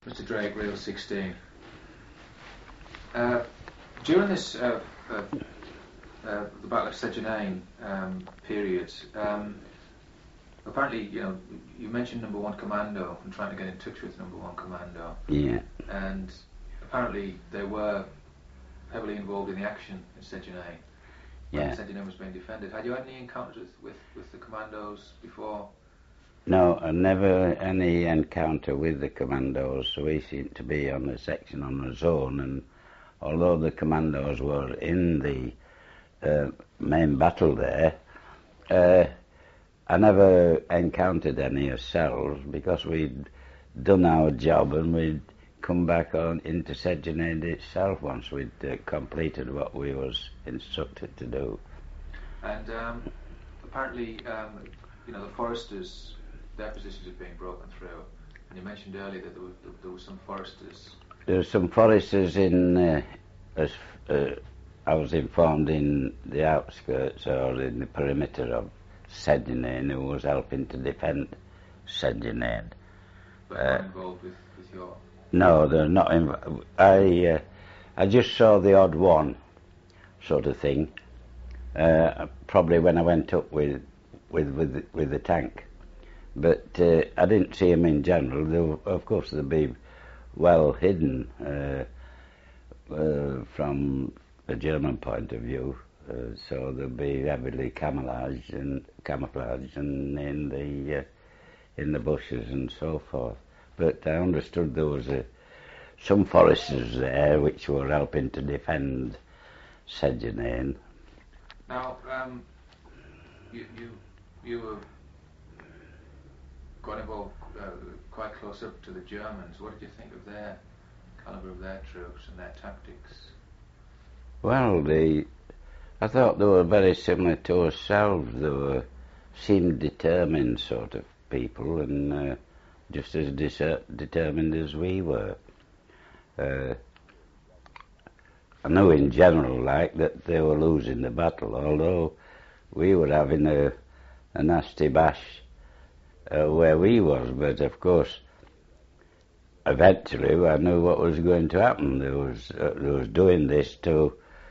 Mr. Drake, Reel 16. During this, the Battle of Sejanane period, apparently, you mentioned Number 1 Commando and trying to get in touch with Number 1 Commando. Yeah. And apparently they were heavily involved in the action in Sejanane. Yeah. When Sejanane was being defended. Had you had any encounters with the commandos before? No, I never any encounter with the commandos. We seemed to be on the section on the zone, and although the commandos were in the main battle there, I never encountered any ourselves because we'd done our job and we'd come back on into Sejanane itself once we'd completed what we was instructed to do. And apparently, the foresters, their positions had been broken through. And you mentioned earlier that there were some foresters. There were some foresters in, as I was informed, in the outskirts or in the perimeter of Sejanane, who was helping to defend Sejanane. But not involved with your... No, they're not involved. I just saw the odd one, sort of thing. Probably when I went up with the tank. But I didn't see them in general. Of course, they'd be well hidden from a German point of view, so they'd be heavily camouflaged and in the bushes and so forth. But I understood there was some foresters there which were helping to defend Sejanane. Now, you were got involved quite close up to the Germans. What did you think of their calibre of their troops and their tactics? Well, I thought they were very similar to ourselves. They seemed determined sort of people, and just as determined as we were. I know in general, that they were losing the battle, although we were having a nasty bash where we was, but of course, eventually I knew what was going to happen. They was doing this to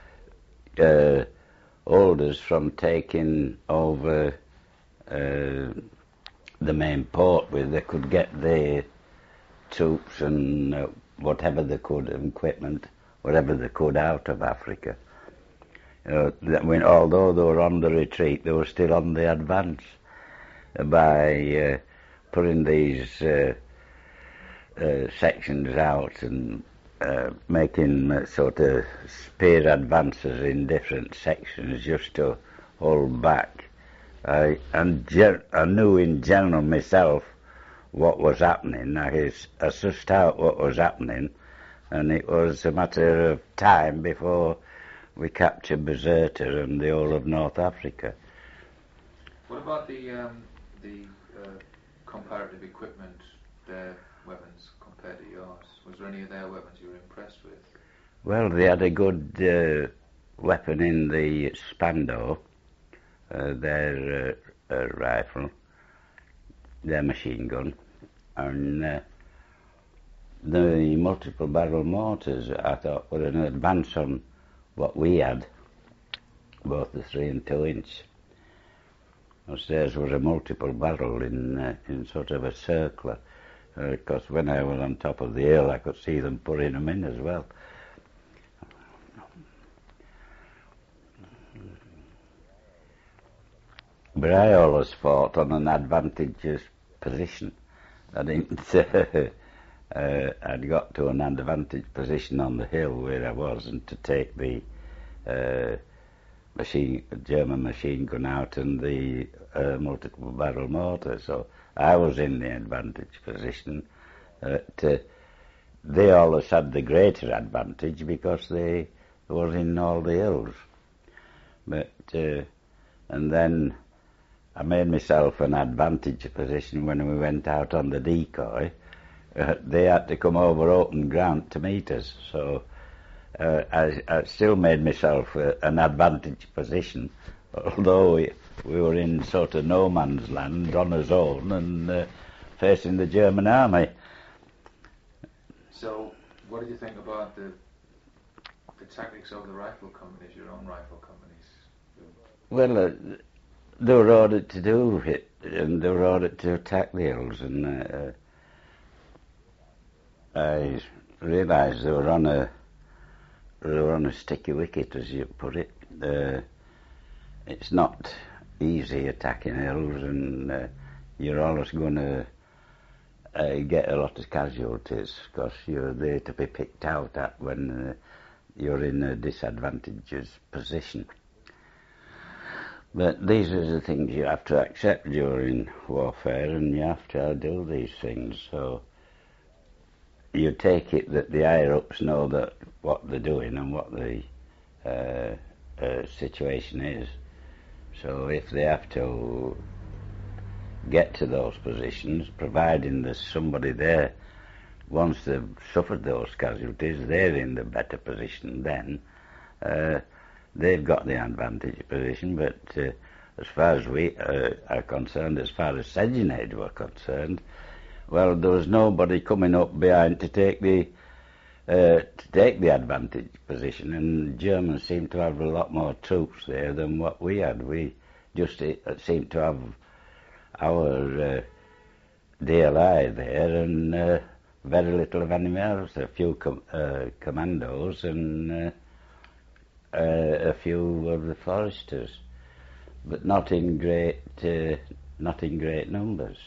hold us from taking over the main port where they could get their troops and whatever they could, equipment, whatever they could out of Africa. Although they were on the retreat, they were still on the advance by putting these sections out and making sort of spear advances in different sections just to hold back. I knew in general myself what was happening. I sussed out what was happening, and it was a matter of time before we captured Bizerta and the whole of North Africa. What about the comparative equipment, their weapons compared to yours? Was there any of their weapons you were impressed with? Well, they had a good weapon in the Spandau, their rifle, their machine gun, and the multiple barrel mortars, I thought, were an advance on what we had, both the 3 and 2 inch. Theirs was a multiple barrel in sort of a circular, because when I was on top of the hill I could see them putting them in as well. But I always fought on an advantageous position. I didn't. I'd got to an advantage position on the hill where I was, and to take the German machine gun out and the multiple barrel mortar. So I was in the advantage position. They always had the greater advantage because they were in all the hills. But and then I made myself an advantage position when we went out on the decoy. They had to come over open ground to meet us, so I still made myself an advantage position, although we were in sort of no man's land on our own and facing the German army. So, what did you think about the tactics of the rifle companies, your own rifle companies? Well, they were ordered to do it, and they were ordered to attack the hills, and I realised they were on a sticky wicket, as you put it. It's not easy attacking hills, and you're always going to get a lot of casualties because you're there to be picked out at when you're in a disadvantageous position. But these are the things you have to accept during warfare, and you have to do these things. So you take it that the higher-ups know that what they're doing and what the situation is. So if they have to get to those positions, providing there's somebody there, once they've suffered those casualties, they're in the better position then. They've got the advantage position, but as far as we are concerned, as far as Sedgenaid were concerned, well, there was nobody coming up behind to take the advantage position, and the Germans seemed to have a lot more troops there than what we had. We just seemed to have our DLI there, and very little of anything else. A few commandos and a few of the foresters, but not in great numbers.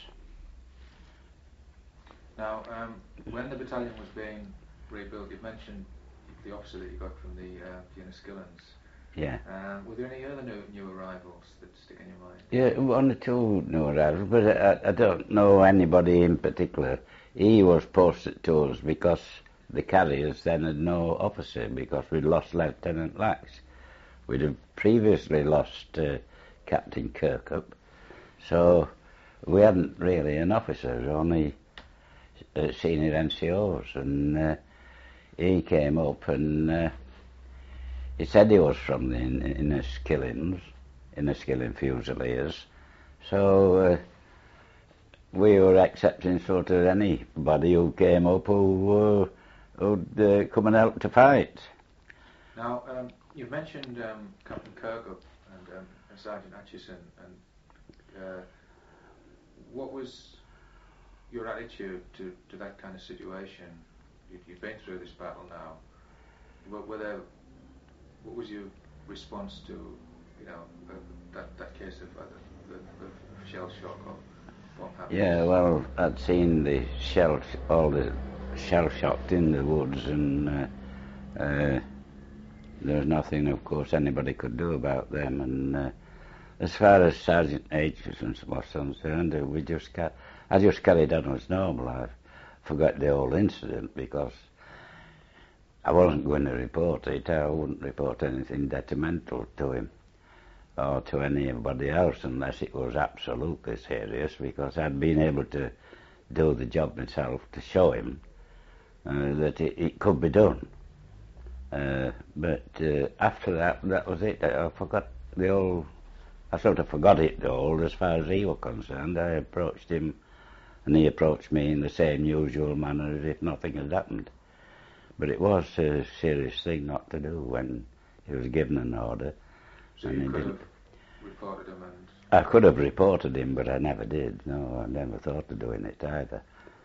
Now, when the battalion was being rebuilt, you mentioned the officer that you got from the Enniskillens. Yeah. Were there any other new arrivals that stick in your mind? Yeah, one or two new arrivals, but I don't know anybody in particular. He was posted to us because the carriers then had no officer, because we'd lost Lieutenant Lax. We'd have previously lost Captain Kirkup, so we hadn't really an officer, only senior NCOs, and he came up and he said he was from the Enniskillen Fusiliers, so we were accepting sort of anybody who came up who'd come and help to fight. Now, you've mentioned Captain Kirkup and Sergeant Atchison, and what was your attitude to that kind of situation? You've been through this battle now. What was your response to, that case of shell shock or bomb happening? Yeah, well, I'd seen all the shell shocked in the woods, and there was nothing, of course, anybody could do about them. And as far as Sergeant Atchison was concerned, I just carried on as normal. I forgot the whole incident because I wasn't going to report it. I wouldn't report anything detrimental to him or to anybody else unless it was absolutely serious, because I'd been able to do the job myself to show him that it could be done. But after that was it. I sort of forgot it all as far as he was concerned. I approached him and he approached me in the same usual manner as if nothing had happened. But it was a serious thing not to do when he was given an order. So you could have reported him and... I could have reported him, but I never did. No, I never thought of doing it either.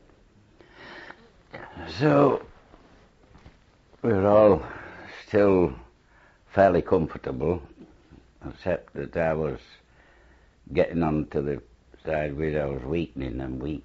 So we were all still fairly comfortable, except that I was getting on to the side where I was weakening,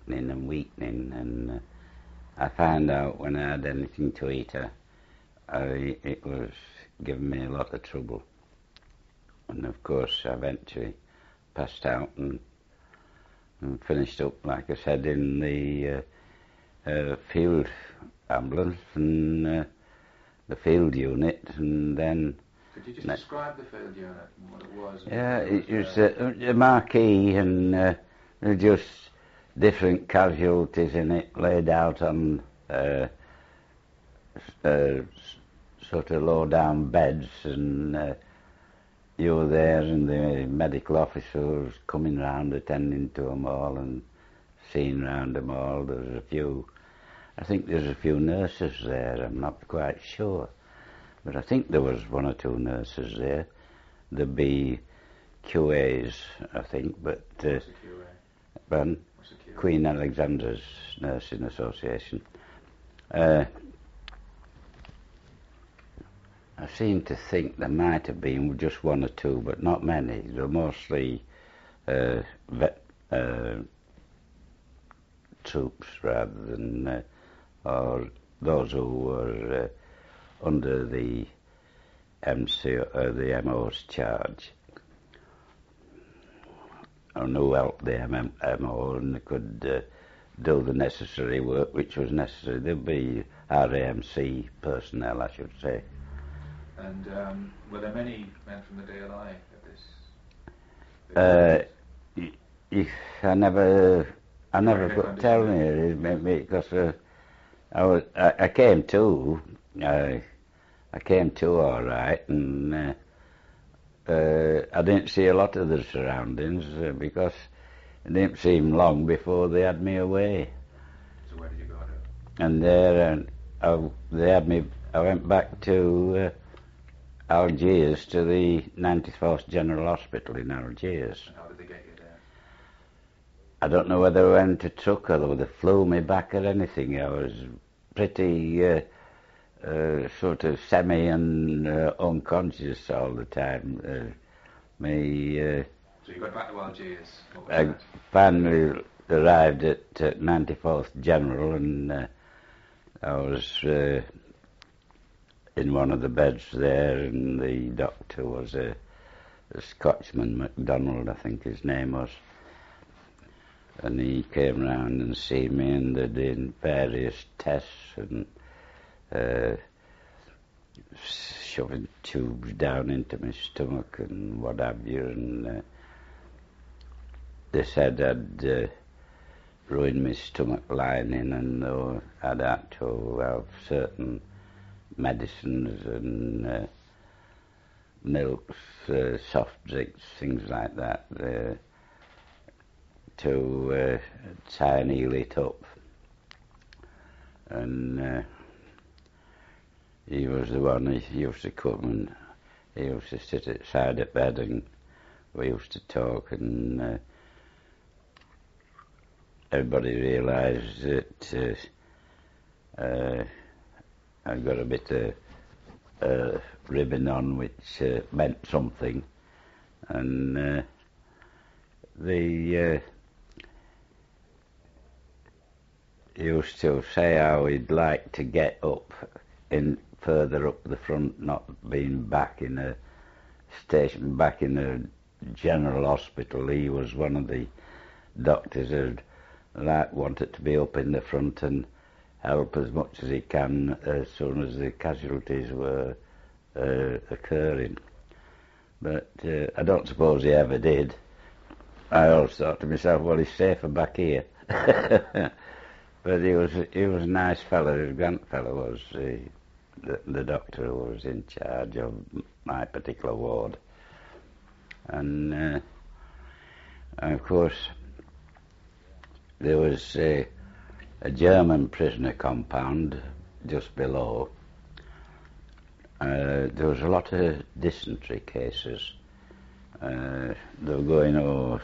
and I found out when I had anything to eat, it was giving me a lot of trouble. And of course I eventually passed out and finished up, like I said, in the field ambulance and the field unit, and then... Could you just describe the field unit and what it was? Yeah, it was a marquee, and there were just different casualties in it laid out on sort of low-down beds, and you were there, and the medical officer was coming round attending to them all and seeing round them all. There was a few I think there's a few nurses there, I'm not quite sure. But I think there was one or two nurses there. There'd be QAs, I think, but... What's a QA? Pardon? What's a QA? Queen Alexandra's Nursing Association. I seem to think there might have been just one or two, but not many. They were mostly troops rather than... or those who were under the the MO's charge, and who helped the MO and they could do the necessary work which was necessary. There'd be RAMC personnel, I should say. And were there many men from the DLI at this? I never could tell you because I came to. I came to all right, and I didn't see a lot of the surroundings because it didn't seem long before they had me away. So where did you go to? And there, they had me. I went back to Algiers, to the 94th General Hospital in Algiers. And how did they get you there? I don't know whether I went to truck or they flew me back or anything. I was pretty sort of semi and unconscious all the time. So you got back to Algiers. I finally arrived at 94th General, and I was in one of the beds there, and the doctor was a Scotchman, MacDonald, I think his name was. And he came round and seen me, and they did various tests and shoving tubes down into my stomach and what have you, and they said I'd ruined my stomach lining, and I'd had to have certain medicines and milks, soft drinks, things like that, to try and heal it up. And he was the one, he used to come and he used to sit at the side of bed, and we used to talk, and everybody realised that I'd got a bit of ribbon on which meant something, and he used to say how he'd like to get up in further up the front, not being back in a station, back in a general hospital. He was one of the doctors who'd wanted to be up in the front and help as much as he can as soon as the casualties were occurring. But I don't suppose he ever did. I always thought to myself, well, he's safer back here. But he was a nice fellow. His grandfellow was the doctor who was in charge of my particular ward. And of course there was a German prisoner compound just below. There was a lot of dysentery cases. They were going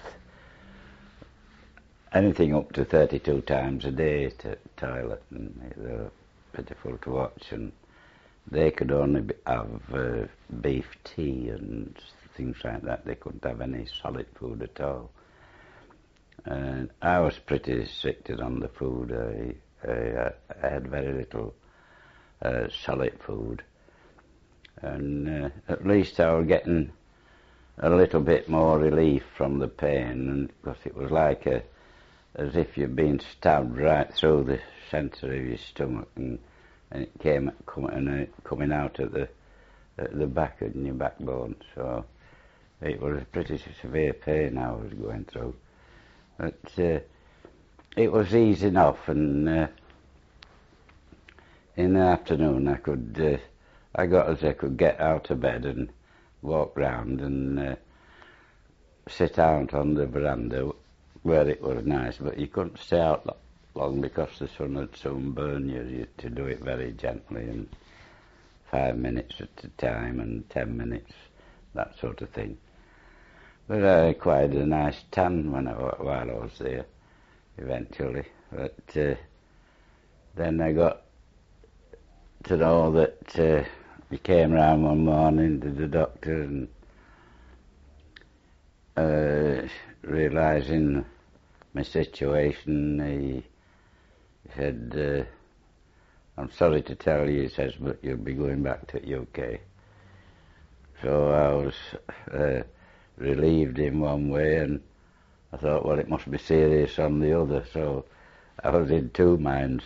anything up to 32 times a day to the toilet, and they were pitiful to watch, and they could only have beef tea and things like that. They couldn't have any solid food at all. And I was pretty restricted on the food. I had very little solid food, and at least I was getting a little bit more relief from the pain, and because it was like as if you'd been stabbed right through the centre of your stomach, and it coming out at the back of your backbone. So it was a pretty severe pain I was going through. But it was easy enough, and in the afternoon I got as I could get out of bed and walk round and sit out on the veranda where it was nice, but you couldn't stay out long because the sun would soon burn you. You had to do it very gently and 5 minutes at a time and 10 minutes, that sort of thing. But I acquired a nice tan while I was there, eventually. But then I got to know that he came round one morning to the doctor and realising my situation, he said, I'm sorry to tell you, he says, but you'll be going back to UK. So I was relieved in one way, and I thought, well, it must be serious on the other, so I was in two minds.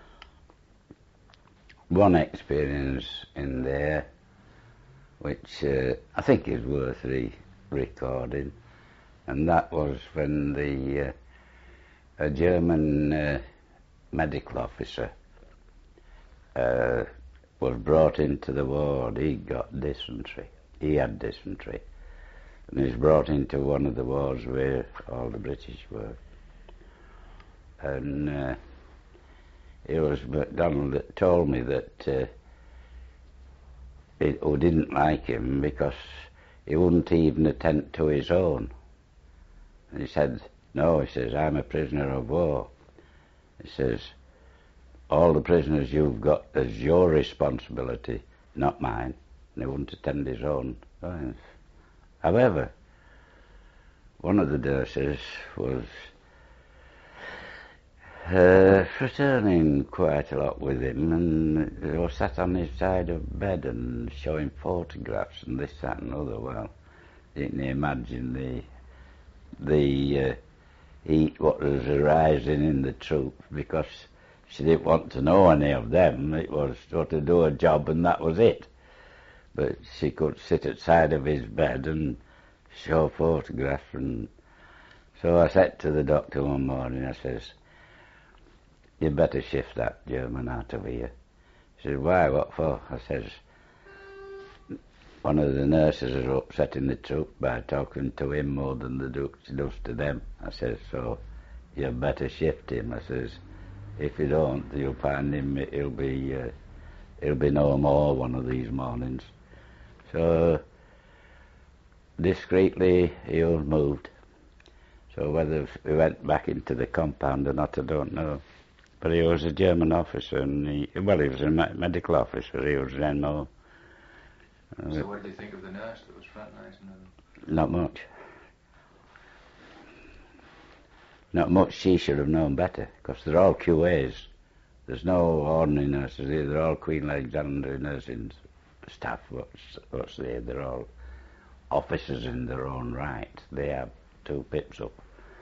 One experience in there, which I think is worth recording, and that was when a German medical officer was brought into the ward. He got dysentery. He had dysentery. And he was brought into one of the wards where all the British were. And it was MacDonald that told me that who didn't like him because he wouldn't even attend to his own. And he said, no, he says, I'm a prisoner of war. He says, all the prisoners you've got is your responsibility, not mine. And he wouldn't attend his own. However, one of the nurses was fraterning quite a lot with him, and he was sat on his side of bed and showing photographs and this, that and other. Well, you can imagine the heat what was arising in the troops, because she didn't want to know any of them. It was to do a job and that was it. But she could sit at the side of his bed and show photographs. And so I said to the doctor one morning, I says, you better shift that German out of here. He said, why, what for? I says, one of the nurses is upsetting the troops by talking to him more than she does to them. I says, so you better shift him. I says, if you don't, you'll find him, he'll be no more one of these mornings. So discreetly he was moved. So whether he went back into the compound or not, I don't know. But he was a German officer, and he was a medical officer. He was then more. So what did you think of the nurse that was fraternising with him? Not much. Not much. She should have known better, because they're all QAs. There's no ordinary nurses here. They're all Queen Alexandra nursing staff. What's there? They're all officers in their own right. They have 2 pips up.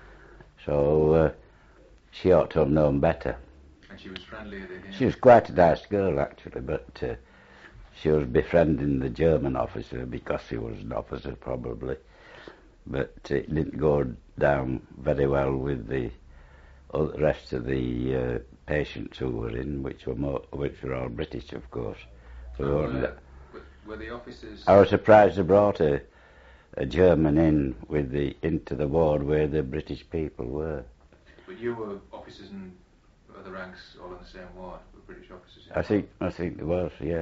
So she ought to have known better. And she was friendly at the end? She was quite a nice girl, actually, but she was befriending the German officer because he was an officer, probably. But it didn't go down very well with the rest of the patients who were in, which were all British, of course. Were the officers... I was surprised they brought a German into the ward where the British people were. But you were officers in other ranks, all in the same ward, with British officers? I think there was, yeah.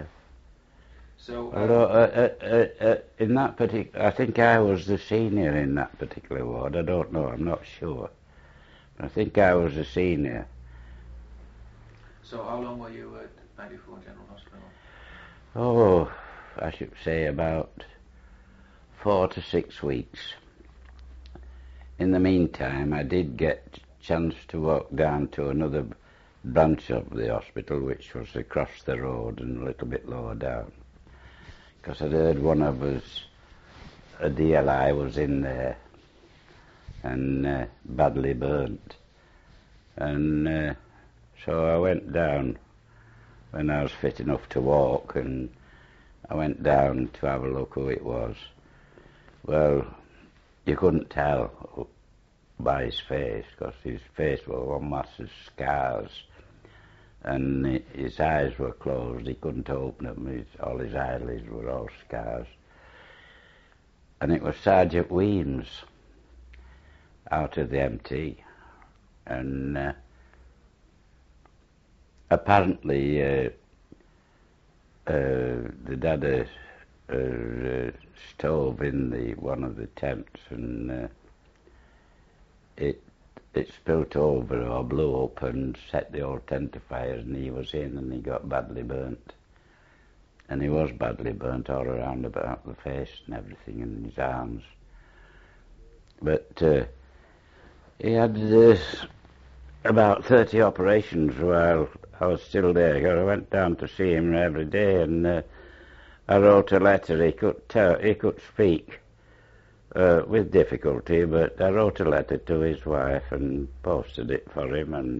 So, although in that particular, I think I was the senior in that particular ward. I don't know. I'm not sure. I think I was the senior. So how long were you at 94 General Hospital? Oh, I should say about 4 to 6 weeks. In the meantime, I did get a chance to walk down to another branch of the hospital, which was across the road and a little bit lower down. Because I'd heard one of us, a DLI, was in there and badly burnt. And so I went down when I was fit enough to walk, and I went down to have a look who it was. Well, you couldn't tell by his face, because his face was one mass of scars, and his eyes were closed. He couldn't open them. All his eyelids were all scars. And it was Sergeant Weems out of the MT, and apparently they'd had a stove in one of the tents, and it spilt over or blew up and set the whole tent afire, and he was in and he got badly burnt. And he was badly burnt all around about the face and everything, and his arms. But he had about 30 operations while I was still there. I went down to see him every day, and I wrote a letter. He could speak with difficulty, but I wrote a letter to his wife and posted it for him, and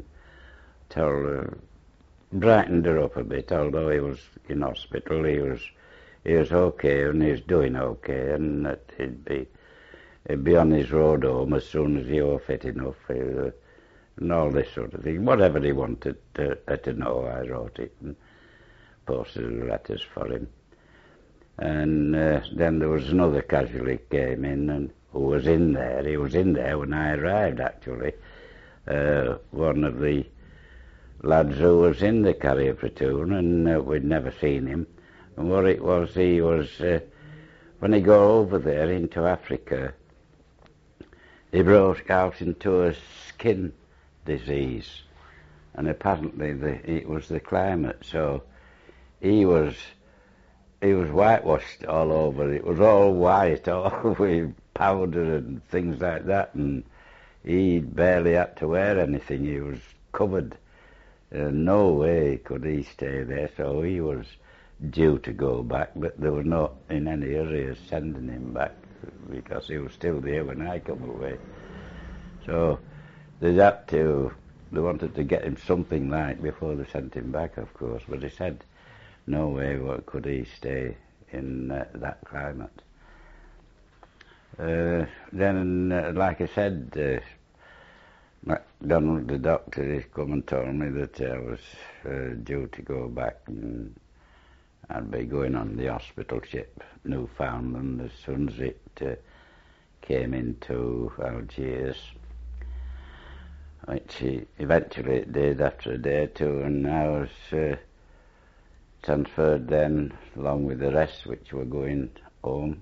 brightened her up a bit. Although he was in hospital, he was okay, and he was doing okay, and that he'd be on his road home as soon as he was fit enough, and all this sort of thing. Whatever he wanted to know, I wrote it and posted the letters for him. And then there was another casualty came in, and who was in there. He was in there when I arrived, actually. One of the lads who was in the carrier platoon, and we'd never seen him. And what it was, he was, when he got over there into Africa, he broke out into a skin disease, and apparently it was the climate, so he was whitewashed all over. It was all white, all with powder and things like that, and he barely had to wear anything. He was covered. No way could he stay there, so he was due to go back, but there was not in any hurry of sending him back, because he was still there when I come away. So they wanted to get him something like before they sent him back, of course, but they said no way could he stay in that climate. Then, like I said, MacDonald, the doctor, he come and told me that I was due to go back, and I'd be going on the hospital ship, Newfoundland, as soon as it came into Algiers, which eventually it did after a day or two, and I was transferred then, along with the rest which were going home,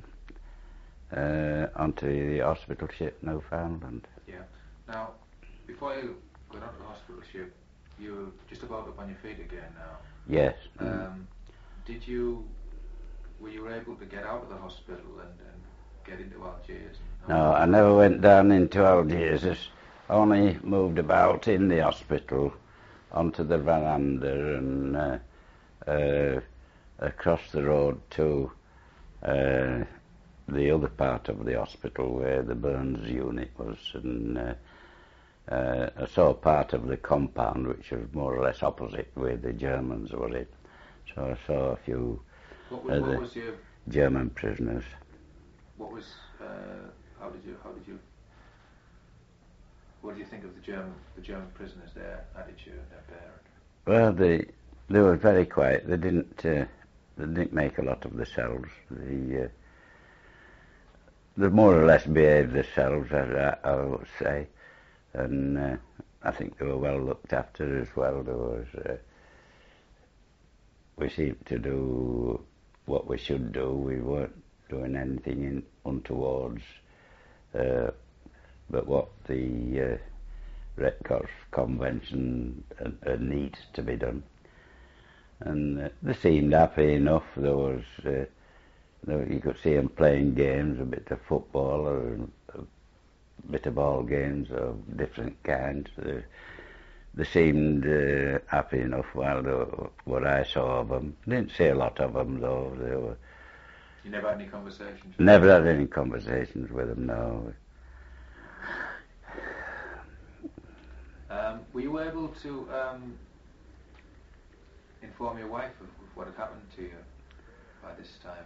onto the hospital ship Newfoundland. Yeah. Now, before you got onto the hospital ship, you were just about up on your feet again now. Yes. Were you able to get out of the hospital and get into Algiers? No, I never went down into Algiers. I only moved about in the hospital onto the veranda and across the road to the other part of the hospital where the burns unit was, and I saw part of the compound which was more or less opposite where the Germans were in. So I saw a few German prisoners. What was what do you think of the German prisoners, their attitude, their parent? Well, they were very quiet. They didn't make a lot of themselves. They more or less behaved themselves, I would say, and I think they were well looked after as well. We seemed to do what we should do. We weren't doing anything untowards, but what the Red Cross Convention needs to be done. And they seemed happy enough. There was, you could see them playing games, a bit of football or a bit of ball games of different kinds. They seemed happy enough what I saw of them. Didn't see a lot of them though. You never had any conversations? Never had any conversations with them, no. Were you able to inform your wife of what had happened to you by this time?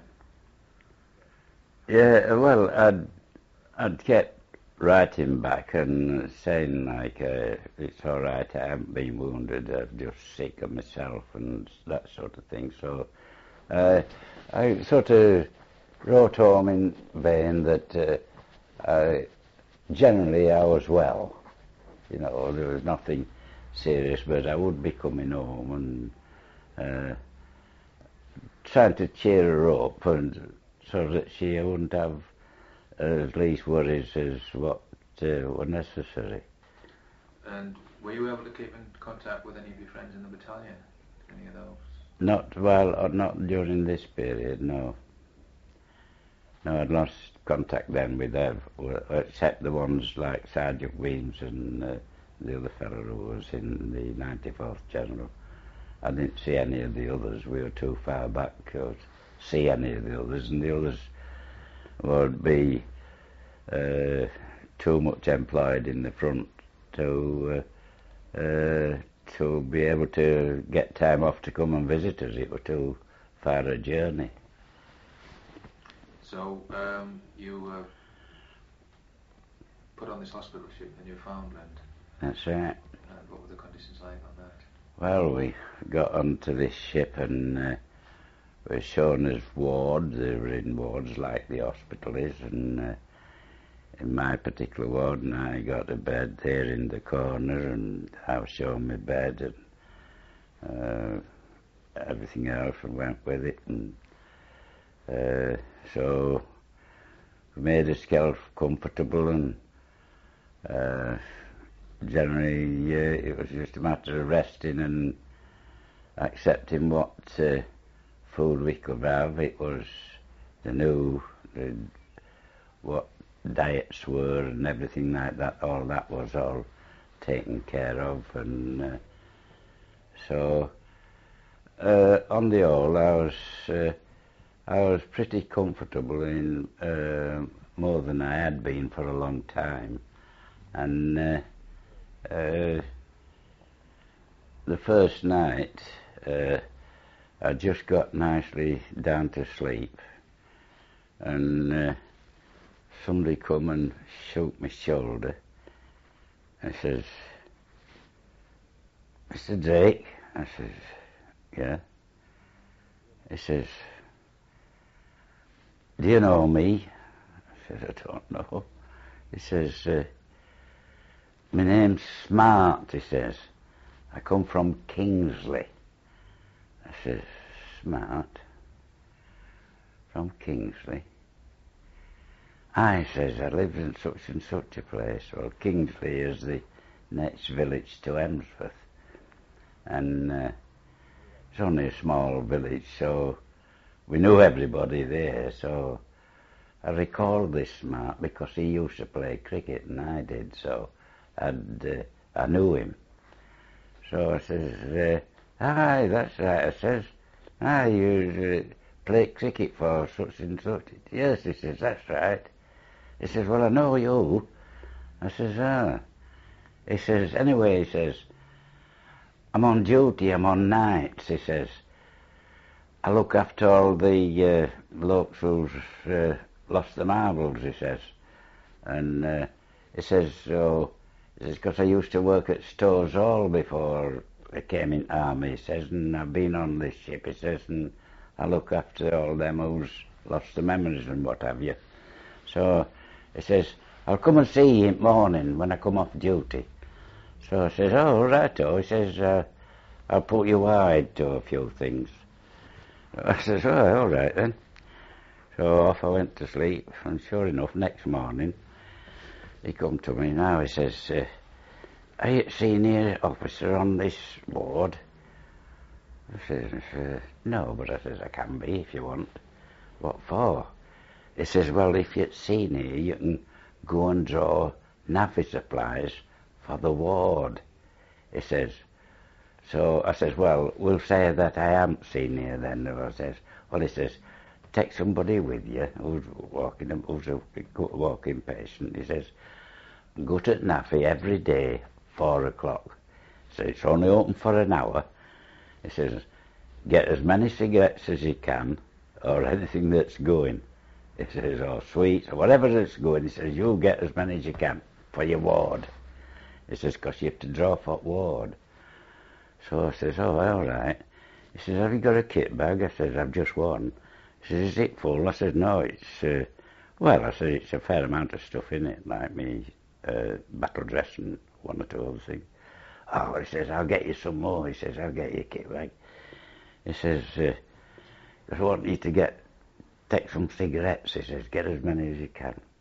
Yeah, well, I'd kept writing back and saying like, it's all right, I haven't been wounded, I'm just sick of myself and that sort of thing. So I sort of wrote home in vain that generally I was well. You know, there was nothing serious, but I would be coming home and trying to cheer her up, and so that she wouldn't have as least worries as what were necessary. And were you able to keep in contact with any of your friends in the battalion? Any of those? Not during this period, no. No, I'd lost contact then with them, except the ones like Sergeant Weems and the other fellow who was in the 94th General. I didn't see any of the others. We were too far back to see any of the others, and the others would be too much employed in the front to be able to get time off to come and visit us. It was too far a journey. So you were put on this hospital ship in Newfoundland. That's right. And what were the conditions like on that? Well, we got onto this ship and were shown us wards. They were in wards like the hospital is, and in my particular ward, and I got a bed there in the corner, and I was shown my bed and everything else and went with it, and so we made ourselves comfortable, and generally it was just a matter of resting and accepting what food we could have. It was what diets were and everything like that. All that was all taken care of, and so on the whole I was pretty comfortable in more than I had been for a long time, and the first night I just got nicely down to sleep, and somebody come and shook my shoulder and says, "Mr. Drake?" I says, "Yeah." He says, "Do you know me?" I says, "I don't know." He says, "My name's Smart," he says. "I come from Kingsley." I says, "Smart? From Kingsley?" "I," says, "I live in such and such a place." Well, Kingsley is the next village to Emsworth, and it's only a small village, so we knew everybody there. So I recalled this Smart because he used to play cricket and I did, so I knew him. So I says, "Aye, that's right." I says, "Aye, you play cricket for such and such." "Yes," he says, "that's right." He says, "Well, I know you." I says, "Ah." He says, "Anyway," he says, "I'm on duty, I'm on nights," he says. "I look after all the blokes who's lost the marbles," he says. And he says, "So," he says, "because I used to work at Stores Hall before I came in army," he says, "and I've been on this ship," he says, "and I look after all them who's lost the memories and what have you. So," he says, "I'll come and see you in the morning when I come off duty." So I says, "Oh, righto." He says, "I'll put you wide to a few things." I says, "Oh, all right then." So off I went to sleep, and sure enough, next morning, he come to me now, he says, "Are you senior officer on this ward?" I says, "No," but I says, "I can be if you want." "What for?" He says, "Well, if you're senior, you can go and draw naffy supplies for the ward." He says, so I says, "Well, we'll say that I am senior then." I says, "Well," he says, "take somebody with you who's a walking patient." He says, "Go to naffy every day, 4 o'clock. So it's only open for an hour." He says, "Get as many cigarettes as you can, or anything that's going." He says, "or sweets, or whatever that's going." He says, "You'll get as many as you can for your ward." He says, "'Cause you have to draw for ward." So I says, "Oh, all right." He says, "Have you got a kit bag?" I says, "I've just one." He says, "Is it full?" I says, "No, it's, well," I said, "it's a fair amount of stuff in it, like me battle dress and one or two other things." Oh, he says, I'll get you some more. He says, I'll get you a kit bag. He says, I want you to take some cigarettes. He says, get as many as you can.